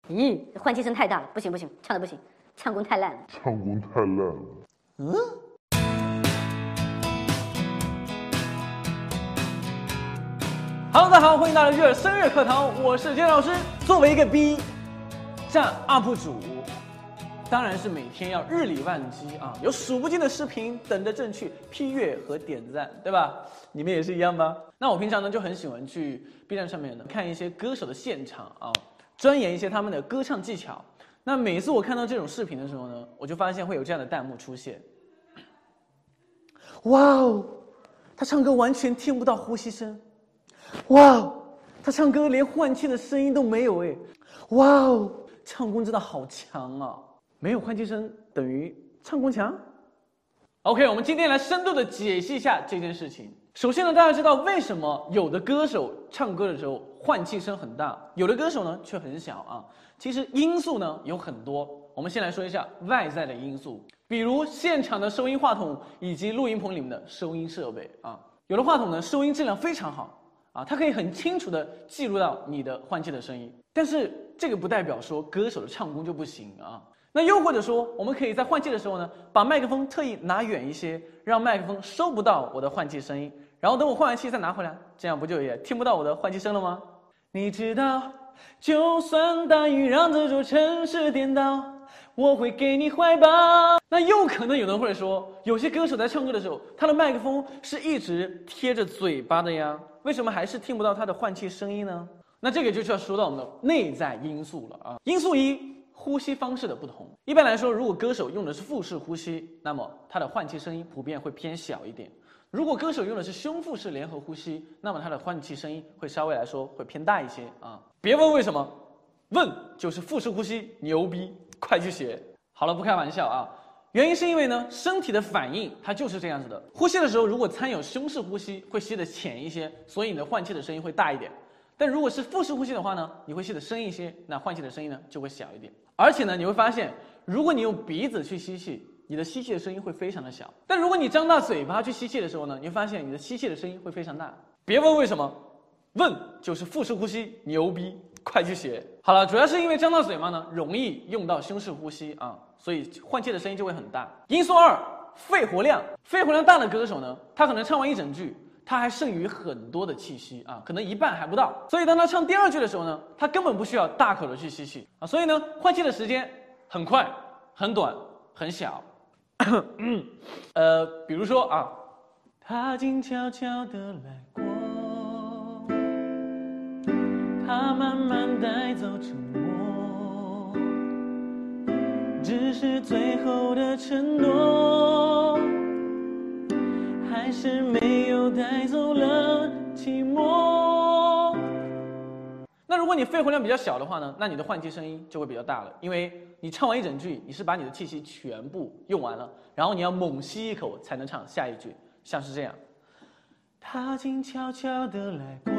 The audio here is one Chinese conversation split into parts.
咦，这换气声太大了，不行不行，唱的不行，唱功太烂了。 唱功太烂了。 Hello， 大家好，欢迎大家来到声乐课堂，我是建老师。作为一个 B 站 UP 主，当然是每天要日理万机啊，有数不尽的视频等着朕去批阅和点赞，对吧？你们也是一样吧？那我平常呢就很喜欢去 B 站上面呢看一些歌手的现场啊，钻研一些他们的歌唱技巧。那每次我看到这种视频的时候呢，我就发现会有这样的弹幕出现。哇哦，他唱歌完全听不到呼吸声。哇哦，他唱歌连换气的声音都没有哎！哇哦，唱功真的好强啊！没有换气声等于唱功强 ？OK， 我们今天来深度的解析一下这件事情。首先呢，大家知道为什么有的歌手唱歌的时候换气声很大，有的歌手呢却很小啊？其实因素呢有很多，我们先来说一下外在的因素，比如现场的收音话筒以及录音棚里面的收音设备啊。有的话筒呢收音质量非常好。它可以很清楚地记录到你的换气的声音，但是这个不代表说歌手的唱功就不行啊。那又或者说，我们可以在换气的时候呢，把麦克风特意拿远一些，让麦克风收不到我的换气声音，然后等我换完气再拿回来，这样不就也听不到我的换气声了吗？你知道，就算大雨让这座城市颠倒，我会给你怀抱。那又可能有人会说，有些歌手在唱歌的时候，他的麦克风是一直贴着嘴巴的呀，为什么还是听不到他的换气声音呢？那这个就需要说到我们的内在因素了啊。因素一，呼吸方式的不同。一般来说，如果歌手用的是腹式呼吸，那么他的换气声音普遍会偏小一点；如果歌手用的是胸腹式联合呼吸，那么他的换气声音会稍微来说会偏大一些啊。别问为什么，问就是腹式呼吸牛逼，快去学。好了，不开玩笑啊。原因是因为呢，身体的反应它就是这样子的。呼吸的时候，如果参有胸式呼吸，会吸得浅一些，所以你的换气的声音会大一点。但如果是腹式呼吸的话呢，你会吸得深一些，那换气的声音呢就会小一点。而且呢，你会发现，如果你用鼻子去吸气，你的吸气的声音会非常的小。但如果你张大嘴巴去吸气的时候呢，你会发现你的吸气的声音会非常大。别问为什么，问就是腹式呼吸牛逼，快去学。好了，主要是因为张大嘴巴呢，容易用到胸式呼吸啊，所以换气的声音就会很大。因素二，肺活量。肺活量大的歌手呢，他可能唱完一整句，他还剩余很多的气息啊，可能一半还不到。所以当他唱第二句的时候呢，他根本不需要大口的去吸气啊，所以呢，换气的时间很快、很短、很小。比如说啊，他静悄悄地来过。他慢慢带走沉默，只是最后的承诺，还是没有带走了寂寞。那如果你肺活量比较小的话呢，那你的换气声音就会比较大了，因为你唱完一整句，你是把你的气息全部用完了，然后你要猛吸一口才能唱下一句，像是这样。他静悄悄地来过，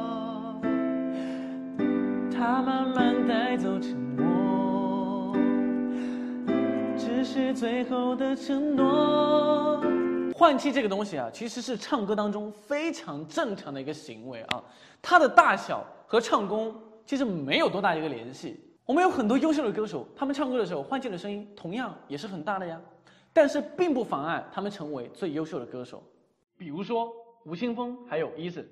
他慢慢带走沉默，只是最后的承诺。换气这个东西啊，其实是唱歌当中非常正常的一个行为啊，它的大小和唱功其实没有多大一个联系。我们有很多优秀的歌手，他们唱歌的时候换气的声音同样也是很大的呀，但是并不妨碍他们成为最优秀的歌手。比如说吴青峰还有 Eason。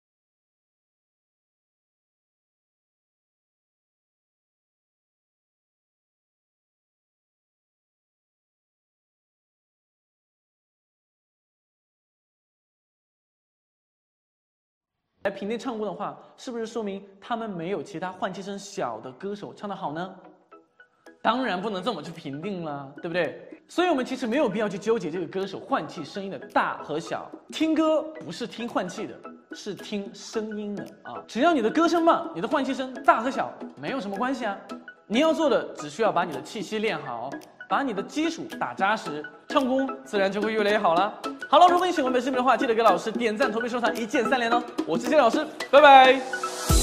来评定唱功的话，是不是说明他们没有其他换气声小的歌手唱得好呢？当然不能这么去评定了，对不对？所以我们其实没有必要去纠结这个歌手换气声音的大和小。听歌不是听换气的，是听声音的啊！只要你的歌声棒，你的换气声大和小没有什么关系啊。你要做的只需要把你的气息练好，把你的基础打扎实，唱功自然就会越来越好了。好了，如果你喜欢本视频的话，记得给老师点赞、投币、收藏，一键3连哦！我是谢老师，拜拜。